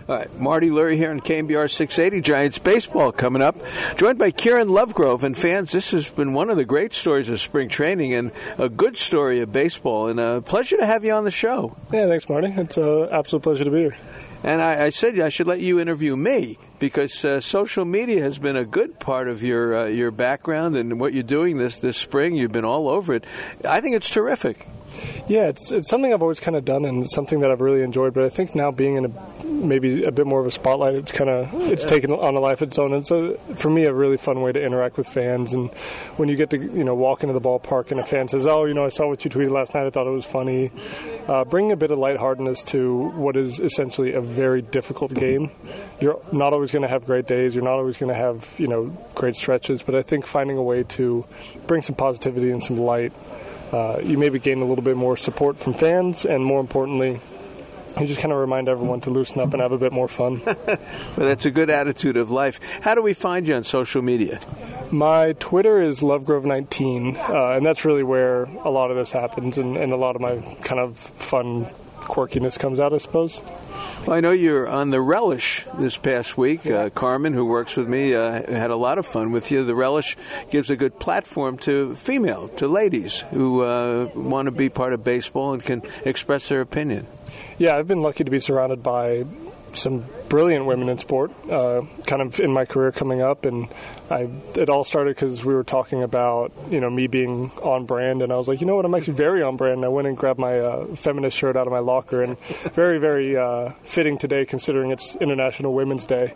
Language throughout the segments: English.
All right, Marty Lurie here on KNBR 680, Giants baseball coming up. Joined by Kieran Lovegrove. And fans, this has been one of the great stories of spring training and a good story of baseball. And a pleasure to have you on the show. Yeah, thanks, Marty. It's an absolute pleasure to be here. And I said I should let you interview me because social media has been a good part of your background and what you're doing this spring. You've been all over it. I think it's terrific. Yeah, it's something I've always kind of done and something that I've really enjoyed. But I think now being in maybe a bit more of a spotlight, it's taken on a life of its own. And so for me, a really fun way to interact with fans. And when you get to walk into the ballpark and a fan says, "Oh, I saw what you tweeted last night. I thought it was funny," bringing a bit of lightheartedness to what is essentially a very difficult game. You're not always going to have great days. You're not always going to have great stretches. But I think finding a way to bring some positivity and some light. You maybe gain a little bit more support from fans, and more importantly, you just kind of remind everyone to loosen up and have a bit more fun. Well, that's a good attitude of life. How do we find you on social media? My Twitter is Lovegrove19, and that's really where a lot of this happens, and a lot of my kind of fun quirkiness comes out, I suppose. Well, I know you're on the Relish this past week. Carmen, who works with me, had a lot of fun with you. The Relish gives a good platform to ladies who want to be part of baseball and can express their opinion. Yeah, I've been lucky to be surrounded by some brilliant women in sport, kind of in my career coming up, and it all started because we were talking about me being on brand, and I was like, I'm actually very on brand. And I went and grabbed my feminist shirt out of my locker, and very, very fitting today considering it's International Women's Day.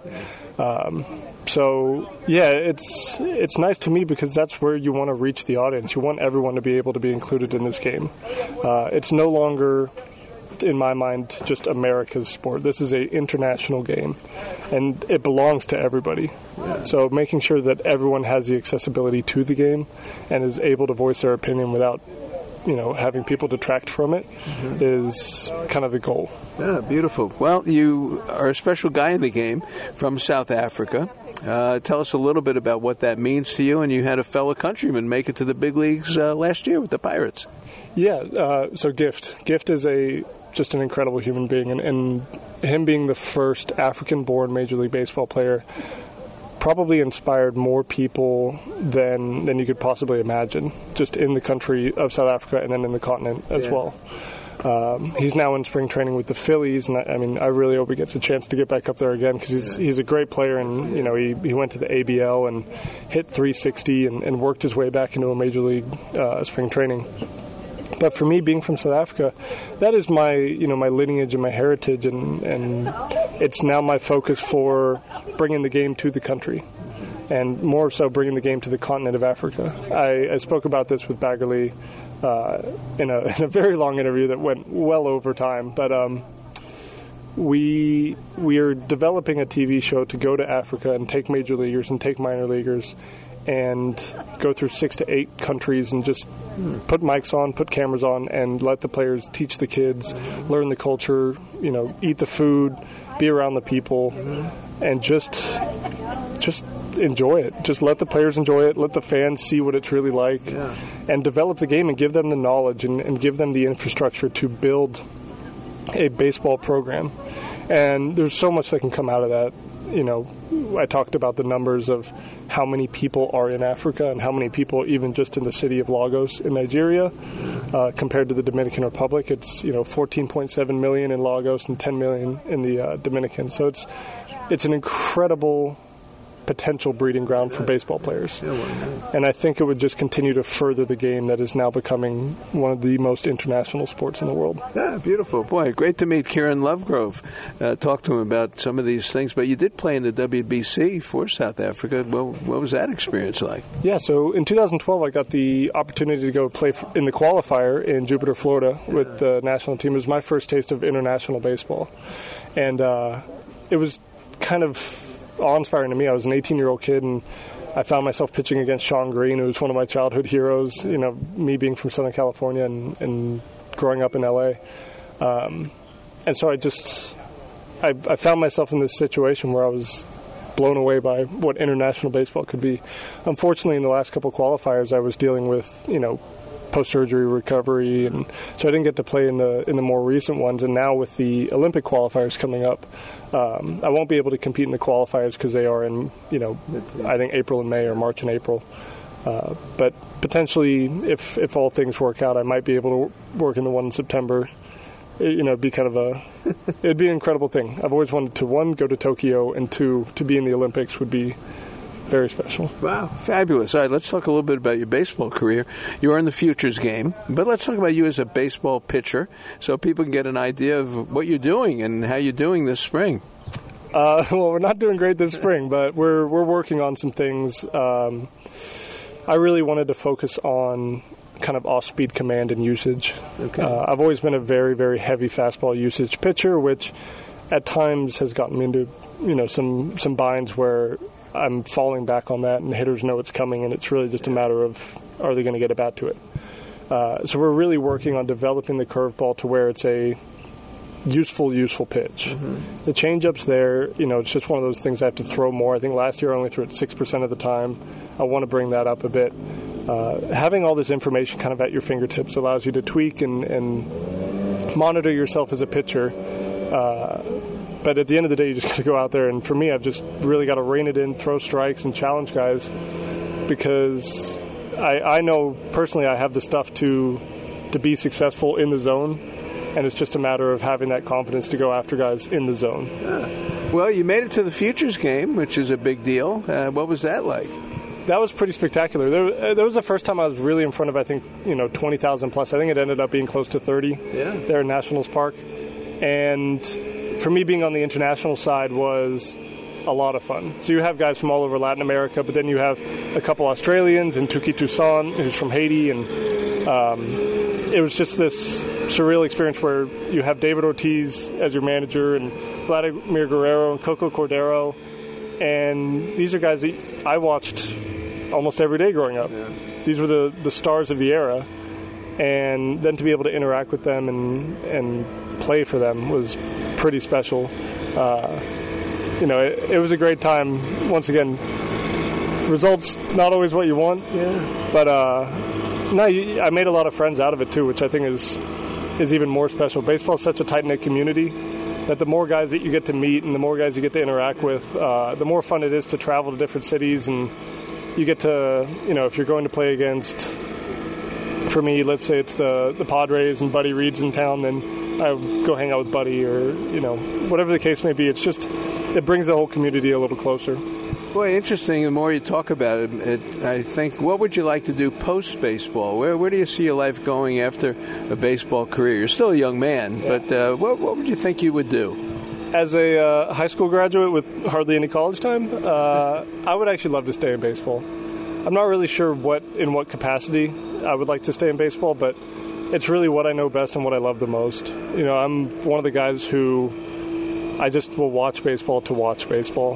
So yeah, it's nice to me because that's where you want to reach the audience. You want everyone to be able to be included in this game. It's no longer, in my mind, just America's sport. This is an international game, and it belongs to everybody. Yeah. So making sure that everyone has the accessibility to the game and is able to voice their opinion without having people detract from it is kind of the goal. Yeah, beautiful. Well, you are a special guy in the game from South Africa. Tell us a little bit about what that means to you, and you had a fellow countryman make it to the big leagues last year with the Pirates. Yeah, so Gift is just an incredible human being, and him being the first African-born Major League Baseball player probably inspired more people than you could possibly imagine, just in the country of South Africa and then in the continent as well. He's now in spring training with the Phillies, and I really hope he gets a chance to get back up there again because he's a great player, and he went to the ABL and hit 360 and worked his way back into a Major League spring training. But for me, being from South Africa, that is my my lineage and my heritage, and it's now my focus for bringing the game to the country, and more so bringing the game to the continent of Africa. I spoke about this with Baggerly in a very long interview that went well over time, but we are developing a TV show to go to Africa and take major leaguers and take minor leaguers and go through 6 to 8 countries and just put mics on, put cameras on, and let the players teach the kids, learn the culture, eat the food, be around the people, and just enjoy it. Just let the players enjoy it, let the fans see what it's really like, and develop the game and give them the knowledge and give them the infrastructure to build a baseball program. And there's so much that can come out of that. I talked about the numbers of how many people are in Africa and how many people even just in the city of Lagos in Nigeria compared to the Dominican Republic. It's 14.7 million in Lagos and 10 million in the Dominican. So it's an incredible potential breeding ground for baseball players. And I think it would just continue to further the game that is now becoming one of the most international sports in the world. Yeah, beautiful. Boy, great to meet Kieran Lovegrove. Talk to him about some of these things. But you did play in the WBC for South Africa. Well, what was that experience like? Yeah, so in 2012, I got the opportunity to go play in the qualifier in Jupiter, Florida with the national team. It was my first taste of international baseball. And it was kind of awe-inspiring to me. I was an 18-year-old kid, and I found myself pitching against Sean Green, who was one of my childhood heroes, me being from Southern California and growing up in L.A. And so I found myself in this situation where I was blown away by what international baseball could be. Unfortunately, in the last couple of qualifiers, I was dealing with, post-surgery recovery, and so I didn't get to play in the more recent ones. And now with the Olympic qualifiers coming up, I won't be able to compete in the qualifiers because they are in, I think April and May or March and April. But potentially, if all things work out, I might be able to work in the one in September. It'd be kind of it'd be an incredible thing. I've always wanted to, one, go to Tokyo, and two, to be in the Olympics would be very special. Wow, fabulous. All right, let's talk a little bit about your baseball career. You're in the Futures game, but let's talk about you as a baseball pitcher so people can get an idea of what you're doing and how you're doing this spring. Well, we're not doing great this spring, but we're working on some things. I really wanted to focus on kind of off-speed command and usage. Okay. I've always been a very, very heavy fastball usage pitcher, which at times has gotten me into, some binds where I'm falling back on that and hitters know it's coming, and it's really just a matter of, are they going to get a bat to it? So we're really working on developing the curveball to where it's a useful pitch. Mm-hmm. The changeup's there, it's just one of those things I have to throw more. I think last year I only threw it 6% of the time. I want to bring that up a bit. Having all this information kind of at your fingertips allows you to tweak and monitor yourself as a pitcher. But at the end of the day, you just got to go out there. And for me, I've just really got to rein it in, throw strikes, and challenge guys, because I know personally I have the stuff to be successful in the zone, and it's just a matter of having that confidence to go after guys in the zone. Well, you made it to the Futures game, which is a big deal. What was that like? That was pretty spectacular. That was the first time I was really in front of, I think, 20,000 plus. I think it ended up being close to 30 there in Nationals Park. And for me, being on the international side was a lot of fun. So you have guys from all over Latin America, but then you have a couple Australians and Tuki Toussaint, who's from Haiti. And it was just this surreal experience where you have David Ortiz as your manager and Vladimir Guerrero and Coco Cordero. And these are guys that I watched almost every day growing up. Yeah. These were the stars of the era. And then to be able to interact with them and play for them was pretty special. It was a great time. Once again, results not always what you want. Yeah. But I made a lot of friends out of it too, which I think is even more special. Baseball is such a tight-knit community that the more guys that you get to meet and the more guys you get to interact with, the more fun it is to travel to different cities. And you get to, if you're going to play against, for me, let's say it's the Padres and Buddy Reed's in town, then I go hang out with Buddy, or, whatever the case may be. It's just, it brings the whole community a little closer. Boy, interesting. The more you talk about it, I think, what would you like to do post-baseball? Where do you see your life going after a baseball career? You're still a young man, but what would you think you would do? As a high school graduate with hardly any college time, I would actually love to stay in baseball. I'm not really sure in what capacity I would like to stay in baseball, but it's really what I know best and what I love the most. I'm one of the guys who I just will watch baseball to watch baseball.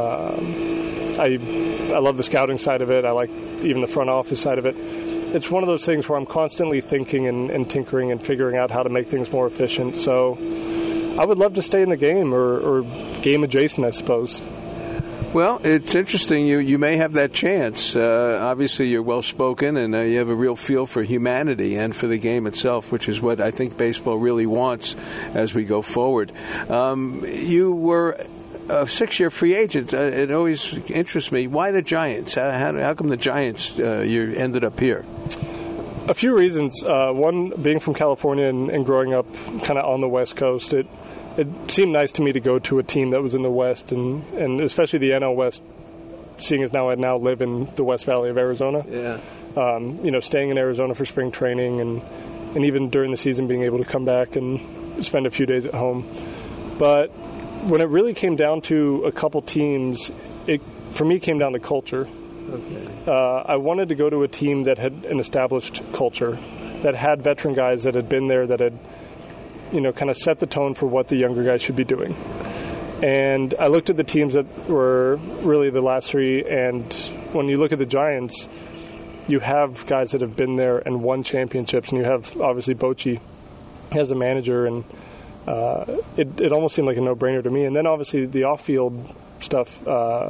I love the scouting side of it. I like even the front office side of it. It's one of those things where I'm constantly thinking and tinkering and figuring out how to make things more efficient. So I would love to stay in the game or game adjacent, I suppose. Well, it's interesting. You may have that chance. Obviously, you're well-spoken, and you have a real feel for humanity and for the game itself, which is what I think baseball really wants as we go forward. You were a 6-year free agent. It always interests me. Why the Giants? How come the Giants, you ended up here? A few reasons. One, being from California and growing up kind of on the West Coast, it seemed nice to me to go to a team that was in the West, and especially the NL West, seeing as I now live in the West Valley of Arizona. Yeah. Staying in Arizona for spring training and even during the season being able to come back and spend a few days at home. But when it really came down to a couple teams, it for me came down to culture. Okay. I wanted to go to a team that had an established culture, that had veteran guys that had been there, that had kind of set the tone for what the younger guys should be doing. And I looked at the teams that were really the last three, and when you look at the Giants, you have guys that have been there and won championships, and you have, obviously, Bochy as a manager, and it almost seemed like a no-brainer to me. And then, obviously, the off-field stuff,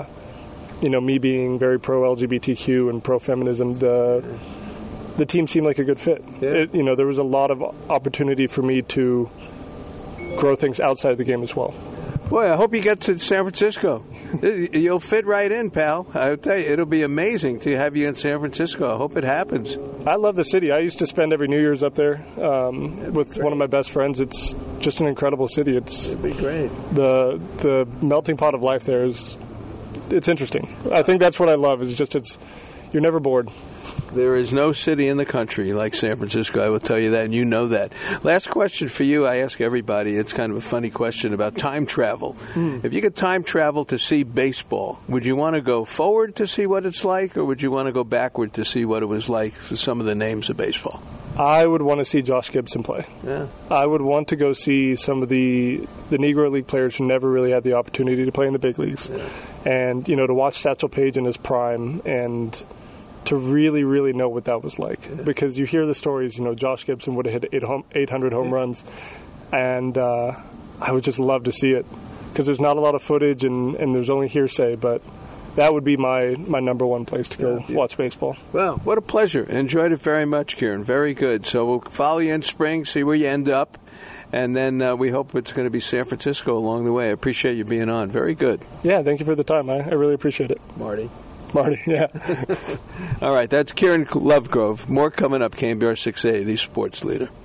me being very pro-LGBTQ and pro-feminism, the team seemed like a good fit. Yeah. There was a lot of opportunity for me to grow things outside of the game as well. Boy, I hope you get to San Francisco. You'll fit right in, pal. I'll tell you, it'll be amazing to have you in San Francisco. I hope it happens. I love the city. I used to spend every New Year's up there with one of my best friends. It's just an incredible city. It'd be great. The melting pot of life there is, it's interesting. I think that's what I love. Is just you're never bored. There is no city in the country like San Francisco, I will tell you that, and you know that. Last question for you, I ask everybody, it's kind of a funny question about time travel. If you could time travel to see baseball, would you want to go forward to see what it's like, or would you want to go backward to see what it was like for some of the names of baseball? I would want to see Josh Gibson play. Yeah. I would want to go see some of the Negro League players who never really had the opportunity to play in the big leagues. Yeah. And, to watch Satchel Paige in his prime and to really, really know what that was like. Yeah. Because you hear the stories, Josh Gibson would have hit 800 home runs. And I would just love to see it. Because there's not a lot of footage and there's only hearsay, but that would be my number one place to go watch baseball. Well, what a pleasure. Enjoyed it very much, Kieran. Very good. So we'll follow you in spring, see where you end up, and then we hope it's going to be San Francisco along the way. I appreciate you being on. Very good. Yeah, thank you for the time. I really appreciate it. Marty, yeah. All right, that's Kieran Lovegrove. More coming up, KNBR 680, the sports leader.